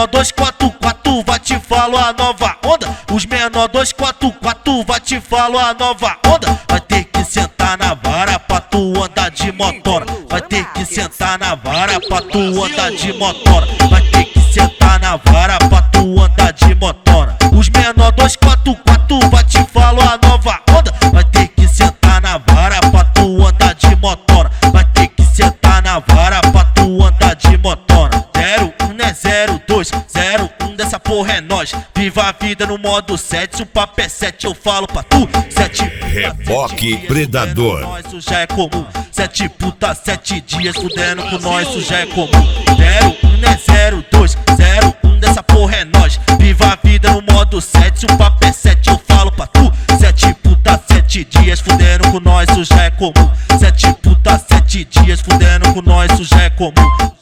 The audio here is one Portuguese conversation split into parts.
menor 244 vai te falar a nova onda. Os menor 244 vai te falar a nova onda. Vai ter que sentar na vara pra tu andar de motora. Vai ter que sentar na vara pra tu andar de motora. Vai ter que sentar na vara pra tu andar de motora. Os menor 244 vai te falar a nova onda. Vai ter que sentar na vara pra tu andar de motora. Vai ter que sentar na vara pra tu andar de motora. 01 não é 02, 01 dessa porra é nós. Viva a vida no modo 7, se o papo é 7 eu falo pra tu. 7 Reboque Predador. Nós, isso já é comum. 7 puta, 7 dias fudendo com nós, isso já é comum. 01 não é 02, 01 dessa porra é nós. Viva a vida no modo 7, se o papo é 7 eu falo pra tu. 7 puta, 7 dias fudendo com nós, isso já é comum. 7 puta, 7 dias fudendo com nós, isso já é comum.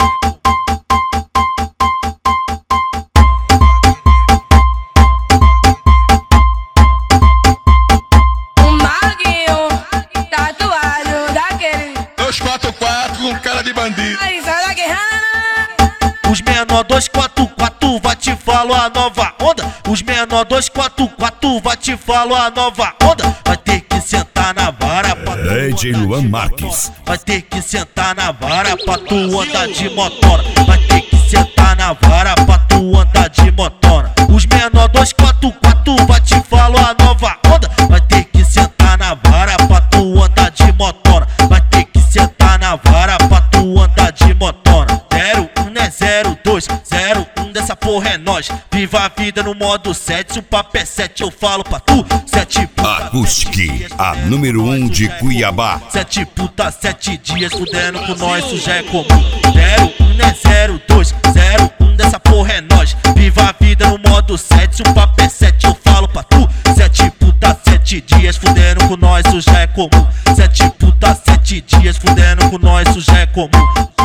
Com cara de bandido. Os menor 244 vai te falar a nova onda. Os menor 244 vai te falar a nova onda. Vai ter que sentar na vara pra tu DJ Luan Marques. Vai ter que sentar na vara pra tu andar de motora. Vai ter que sentar na vara pra tu andar de motora. Os menor 244 vai te falar a nova onda. Vai ter que sentar na vara pra tu andar de motora. Vai ter que sentar na vara pra tu andar de motora. 01 não é 02, 01 dessa porra é nós. Viva a vida no modo 7, se o papo é 7 eu falo pra tu. 7 puta, Acústica, a número 1 de Cuiabá. 7 puta, 7 dias fudendo com nós, isso já é comum. 01 não é 02, 01 dessa porra é nós. Viva a vida no modo 7, se o papo é 7 eu falo pra tu. 7 puta, 7 dias fudendo com nós, isso já é comum. 7 puta, 7 dias fudendo com nós, isso já é comum.